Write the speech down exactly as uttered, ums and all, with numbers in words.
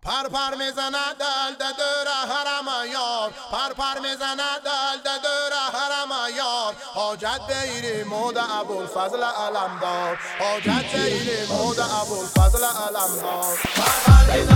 پر پر میزند دل ده دور حرم یار، پر پر میزند دل ده دور حرم یار. حاجت بیری مود ابوالفضل علمدار، حاجت بیری مود ابوالفضل علمدار. پر پر